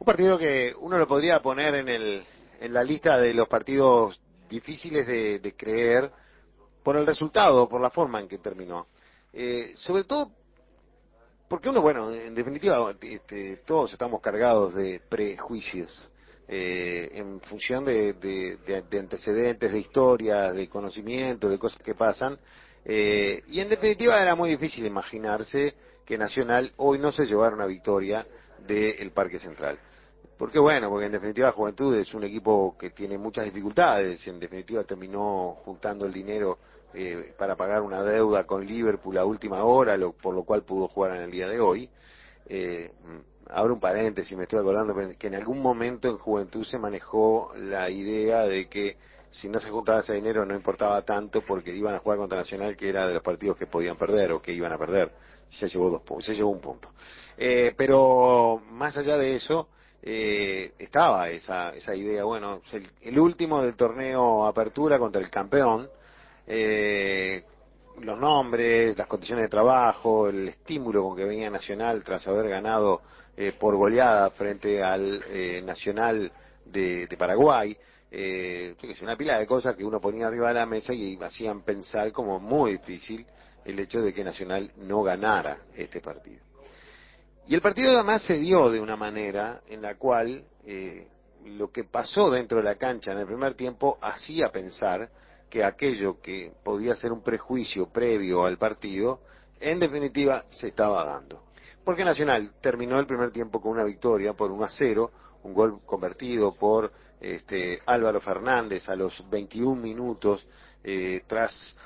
Un partido que uno lo podría poner en la lista de los partidos difíciles de creer por el resultado, por la forma en que terminó. Sobre todo porque uno, bueno, en definitiva, todos estamos cargados de prejuicios en función de antecedentes, de historias, de conocimientos, de cosas que pasan. Y en definitiva era muy difícil imaginarse que Nacional hoy no se llevara una victoria del Parque Central. Porque bueno, porque en definitiva Juventud es un equipo que tiene muchas dificultades, en definitiva terminó juntando el dinero para pagar una deuda con Liverpool a última hora, por lo cual pudo jugar en el día de hoy. Eh, Abro un paréntesis, me estoy acordando que en algún momento en Juventud se manejó la idea de que si no se juntaba ese dinero no importaba tanto porque iban a jugar contra Nacional, que era de los partidos que podían perder o que iban a perder. Se llevó se llevó un punto. Pero más allá de eso, estaba esa idea, bueno, el último del torneo Apertura contra el campeón, eh, los nombres, las condiciones de trabajo, el estímulo con que venía Nacional tras haber ganado por goleada frente al Nacional de Paraguay, es una pila de cosas que uno ponía arriba de la mesa y hacían pensar como muy difícil el hecho de que Nacional no ganara este partido. Y el partido además se dio de una manera en la cual lo que pasó dentro de la cancha en el primer tiempo hacía pensar que aquello que podía ser un prejuicio previo al partido, en definitiva se estaba dando. Porque Nacional terminó el primer tiempo con una victoria por 1-0, un gol convertido por Álvaro Fernández a los 21 minutos, tras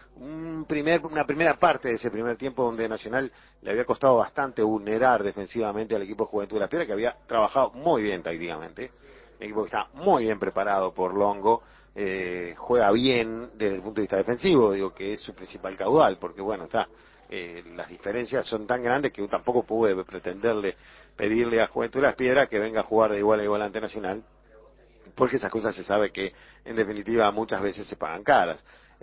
una primera parte de ese primer tiempo donde Nacional le había costado bastante vulnerar defensivamente al equipo de Juventud de la Piedra, que había trabajado muy bien tácticamente, un equipo que está muy bien preparado por Longo, juega bien desde el punto de vista defensivo, digo que es su principal caudal, porque bueno, las diferencias son tan grandes que tampoco pude pedirle a Juventud de las Piedras que venga a jugar de igual a igual ante Nacional, porque esas cosas se sabe que en definitiva muchas veces se pagan caras.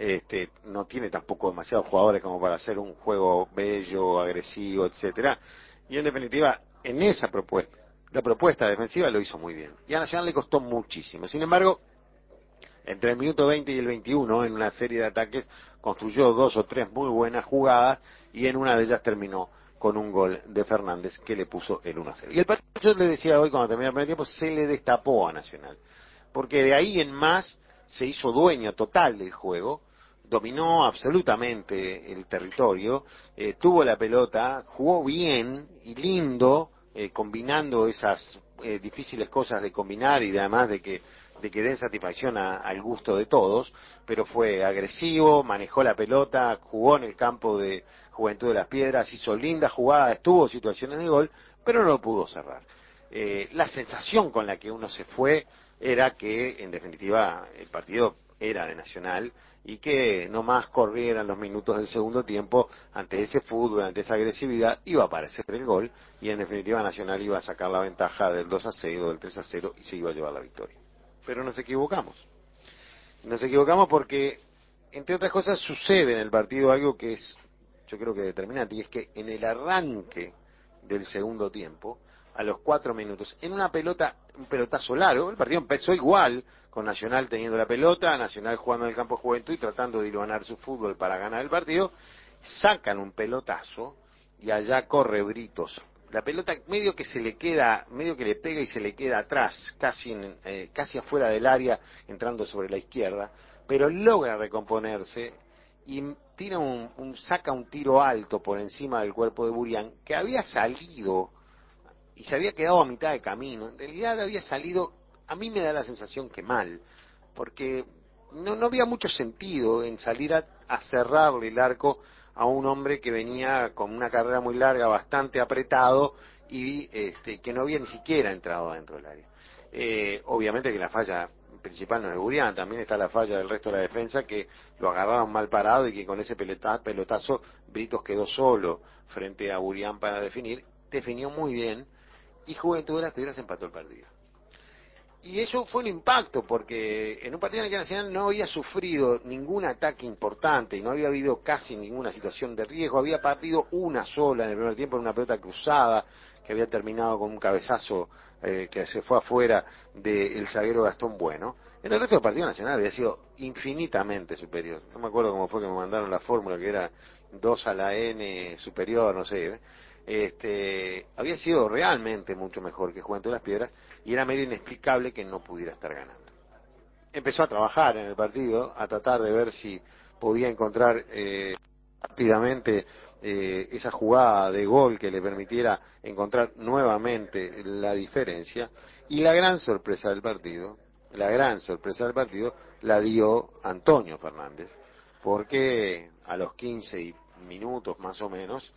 No tiene tampoco demasiados jugadores como para hacer un juego bello, agresivo, etcétera. Y en definitiva, en esa propuesta, la propuesta defensiva lo hizo muy bien. Y a Nacional le costó muchísimo. Sin embargo, entre el minuto 20 y el 21, en una serie de ataques, construyó 2 o 3 muy buenas jugadas y en una de ellas terminó con un gol de Fernández que le puso el 1-0. Y el partido, yo le decía hoy cuando terminó el primer tiempo, se le destapó a Nacional. Porque de ahí en más se hizo dueño total del juego, dominó absolutamente el territorio, tuvo la pelota, jugó bien y lindo, combinando esas difíciles cosas de combinar y además de que den satisfacción al gusto de todos, pero fue agresivo, manejó la pelota, jugó en el campo de Juventud de las Piedras, hizo lindas jugadas, tuvo situaciones de gol, pero no lo pudo cerrar. La sensación con la que uno se fue era que, en definitiva, el partido era de Nacional y que no más corrieran los minutos del segundo tiempo ante ese fútbol, ante esa agresividad, iba a aparecer el gol y en definitiva Nacional iba a sacar la ventaja del 2-0, del 3-0 y se iba a llevar la victoria. Pero nos equivocamos. Nos equivocamos porque, entre otras cosas, sucede en el partido algo que es, yo creo que determinante, y es que en el arranque del segundo tiempo, a los 4 minutos, en un pelotazo largo, el partido empezó igual, con Nacional teniendo la pelota, Nacional jugando en el campo de Juventud y tratando de hilvanar su fútbol para ganar el partido, sacan un pelotazo y allá corre Britos. La pelota medio que se le queda, medio que le pega y se le queda atrás, casi afuera del área, entrando sobre la izquierda, pero logra recomponerse y saca un tiro alto por encima del cuerpo de Burián, que había salido y se había quedado a mitad de camino. En realidad había salido, a mí me da la sensación que mal, porque no había mucho sentido en salir a cerrarle el arco a un hombre que venía con una carrera muy larga, bastante apretado y que no había ni siquiera entrado dentro del área. Obviamente que la falla principal no es de Burián, también está la falla del resto de la defensa que lo agarraron mal parado y que con ese pelotazo Britos quedó solo frente a Burián para definió muy bien y Juventud de las Piedras empató el partido. Y eso fue un impacto, porque en un partido en el que Nacional no había sufrido ningún ataque importante y no había habido casi ninguna situación de riesgo, había partido una sola en el primer tiempo en una pelota cruzada que había terminado con un cabezazo que se fue afuera del zaguero Gastón Bueno. En el resto del partido Nacional había sido infinitamente superior. No me acuerdo cómo fue que me mandaron la fórmula, que era 2 a la N superior, no sé. Había sido realmente mucho mejor que Juventud de las Piedras y era medio inexplicable que no pudiera estar ganando. Empezó a trabajar en el partido, a tratar de ver si podía encontrar rápidamente esa jugada de gol que le permitiera encontrar nuevamente la diferencia, y la gran sorpresa del partido la dio Antonio Fernández, porque a los 15 minutos más o menos,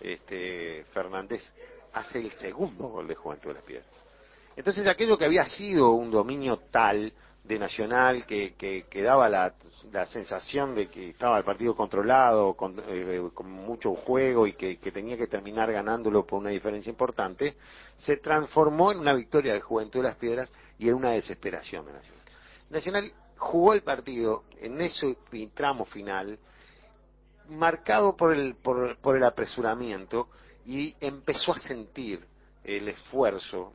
Fernández hace el segundo gol de Juventud de las Piedras. Entonces aquello que había sido un dominio tal de Nacional que daba la sensación de que estaba el partido controlado, con mucho juego y que tenía que terminar ganándolo por una diferencia importante, se transformó en una victoria de Juventud de las Piedras y en una desesperación de Nacional. Nacional jugó el partido en ese tramo final marcado por el apresuramiento, y empezó a sentir el esfuerzo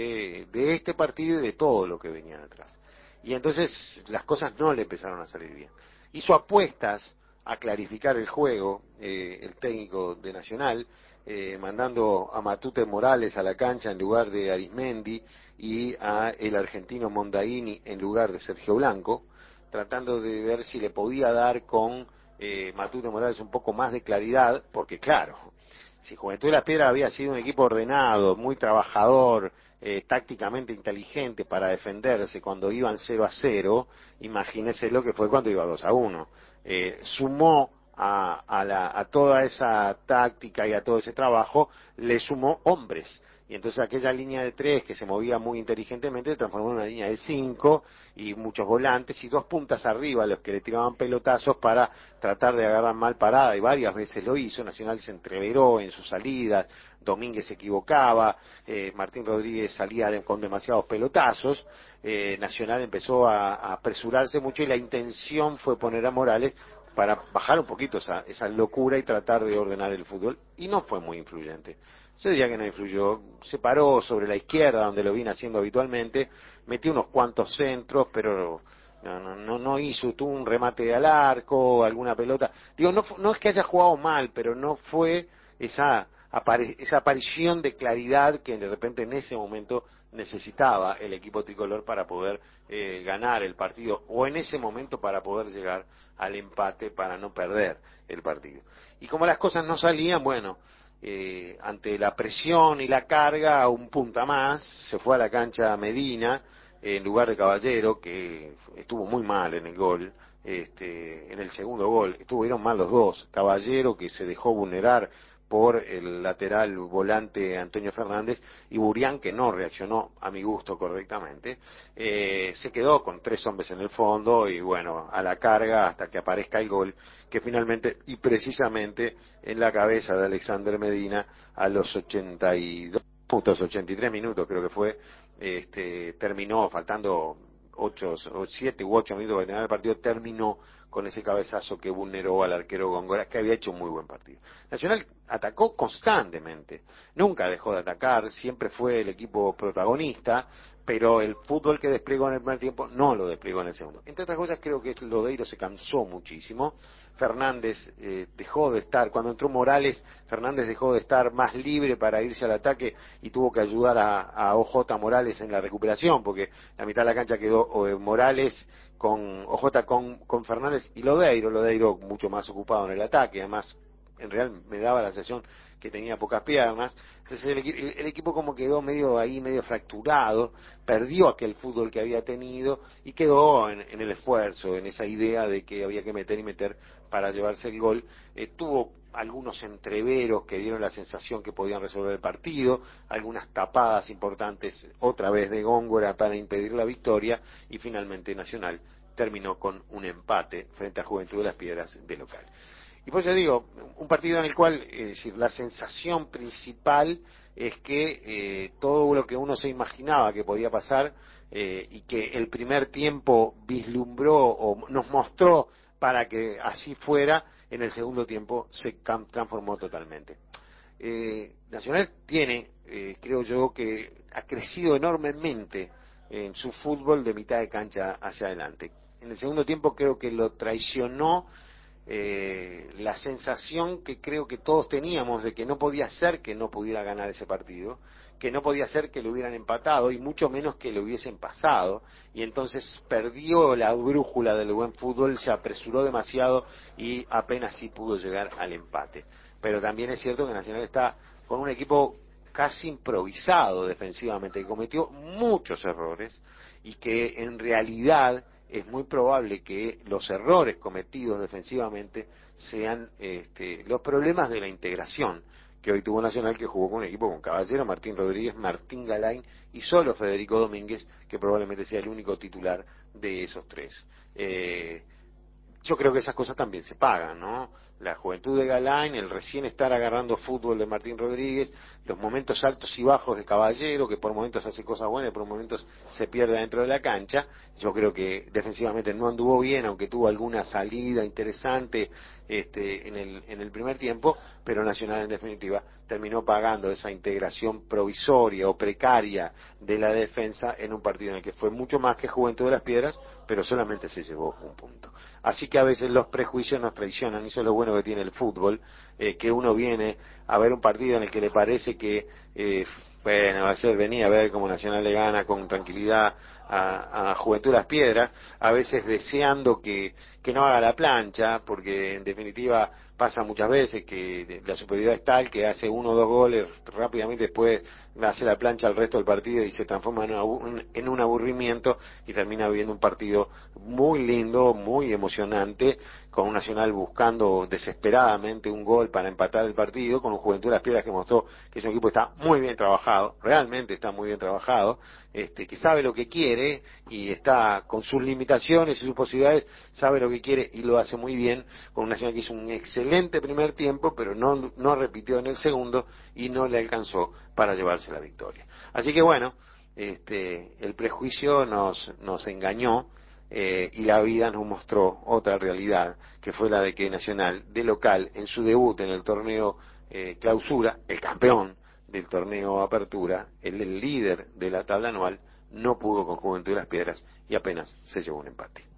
de este partido y de todo lo que venía detrás. Y entonces las cosas no le empezaron a salir bien. Hizo apuestas a clarificar el juego, el técnico de Nacional, mandando a Matute Morales a la cancha en lugar de Arismendi y a el argentino Mondaini en lugar de Sergio Blanco, tratando de ver si le podía dar con Matute Morales un poco más de claridad, porque claro, si Juventud de las Piedras había sido un equipo ordenado, muy trabajador, tácticamente inteligente para defenderse cuando iban 0-0, imagínese lo que fue cuando iba 2-1. Sumó a toda esa táctica y a todo ese trabajo, le sumó hombres. Y entonces aquella línea de 3 que se movía muy inteligentemente se transformó en una línea de 5 y muchos volantes y 2 puntas arriba, los que le tiraban pelotazos para tratar de agarrar mal parada, y varias veces lo hizo. Nacional se entreveró en sus salidas, Domínguez se equivocaba, Martín Rodríguez salía con demasiados pelotazos, Nacional empezó a apresurarse mucho y la intención fue poner a Morales para bajar un poquito esa locura y tratar de ordenar el fútbol, y no fue muy influyente. Yo diría que no influyó, se paró sobre la izquierda donde lo vine haciendo habitualmente, metió unos cuantos centros, pero no hizo, tuvo un remate al arco, alguna pelota. Digo, no es que haya jugado mal, pero no fue esa aparición de claridad que de repente en ese momento necesitaba el equipo tricolor para poder ganar el partido, o en ese momento para poder llegar al empate para no perder el partido. Y como las cosas no salían, bueno, ante la presión y la carga, un punta más, se fue a la cancha Medina en lugar de Caballero, que estuvo muy mal en el gol, en el segundo gol, estuvieron mal los dos. Caballero, que se dejó vulnerar por el lateral volante Antonio Fernández, y Burián, que no reaccionó a mi gusto correctamente, se quedó con 3 hombres en el fondo y bueno, a la carga hasta que aparezca el gol, que finalmente y precisamente en la cabeza de Alexander Medina a los 82 puntos, 83 minutos creo que fue, terminó faltando 7 u 8 minutos para terminar el partido, terminó con ese cabezazo que vulneró al arquero Góngora, que había hecho un muy buen partido. Nacional atacó constantemente, nunca dejó de atacar, siempre fue el equipo protagonista, pero el fútbol que desplegó en el primer tiempo no lo desplegó en el segundo. Entre otras cosas, creo que Lodeiro se cansó muchísimo. Fernández dejó de estar, cuando entró Morales, Fernández dejó de estar más libre para irse al ataque y tuvo que ayudar a OJ Morales en la recuperación, porque la mitad de la cancha quedó Morales con OJ con Fernández y Lodeiro mucho más ocupado en el ataque, además en real me daba la sensación que tenía pocas piernas. Entonces el equipo como quedó medio ahí, medio fracturado, perdió aquel fútbol que había tenido y quedó en el esfuerzo, en esa idea de que había que meter y meter para llevarse el gol. Tuvo algunos entreveros que dieron la sensación que podían resolver el partido, algunas tapadas importantes otra vez de Góngora para impedir la victoria, y finalmente Nacional terminó con un empate frente a Juventud de las Piedras de local. Y pues yo digo, un partido en el cual, es decir, la sensación principal es que todo lo que uno se imaginaba que podía pasar, y que el primer tiempo vislumbró o nos mostró para que así fuera, en el segundo tiempo se transformó totalmente. Nacional tiene, creo yo, que ha crecido enormemente en su fútbol de mitad de cancha hacia adelante. En el segundo tiempo creo que lo traicionó la sensación que creo que todos teníamos de que no podía ser que no pudiera ganar ese partido, que no podía ser que lo hubieran empatado y mucho menos que lo hubiesen pasado, y entonces perdió la brújula del buen fútbol, se apresuró demasiado y apenas sí pudo llegar al empate. Pero también es cierto que Nacional está con un equipo casi improvisado defensivamente, que cometió muchos errores y que en realidad es muy probable que los errores cometidos defensivamente sean los problemas de la integración que hoy tuvo Nacional, que jugó con un equipo con Caballero, Martín Rodríguez, Martín Galain y solo Federico Domínguez, que probablemente sea el único titular de esos tres. Yo creo que esas cosas también se pagan, ¿no? La juventud de Galain, el recién estar agarrando fútbol de Martín Rodríguez, los momentos altos y bajos de Caballero, que por momentos hace cosas buenas y por momentos se pierde dentro de la cancha. Yo creo que defensivamente no anduvo bien, aunque tuvo alguna salida interesante en el primer tiempo, pero Nacional en definitiva terminó pagando esa integración provisoria o precaria de la defensa en un partido en el que fue mucho más que Juventud de las Piedras, pero solamente se llevó un punto. Así que a veces los prejuicios nos traicionan, y eso es lo bueno que tiene el fútbol, que uno viene a ver un partido en el que le parece que, bueno, va a ser venir a ver cómo Nacional le gana con tranquilidad a Juventud de las Piedras, a veces deseando que no haga la plancha, porque en definitiva pasa muchas veces que la superioridad es tal que hace 1 o 2 goles rápidamente, después hace la plancha al resto del partido y se transforma en un aburrimiento y termina viviendo un partido muy lindo, muy emocionante, con un Nacional buscando desesperadamente un gol para empatar el partido, con un Juventud de las Piedras que mostró que es un equipo que está muy bien trabajado, realmente está muy bien trabajado, que sabe lo que quiere y está con sus limitaciones y sus posibilidades, sabe lo que quiere y lo hace muy bien, con un Nacional que hizo un excelente primer tiempo, pero no repitió en el segundo y no le alcanzó para llevarse la victoria. Así que bueno, el prejuicio nos engañó, y la vida nos mostró otra realidad, que fue la de que Nacional, de local, en su debut en el torneo Clausura, el campeón del torneo Apertura, el líder de la tabla anual, no pudo con Juventud de las Piedras y apenas se llevó un empate.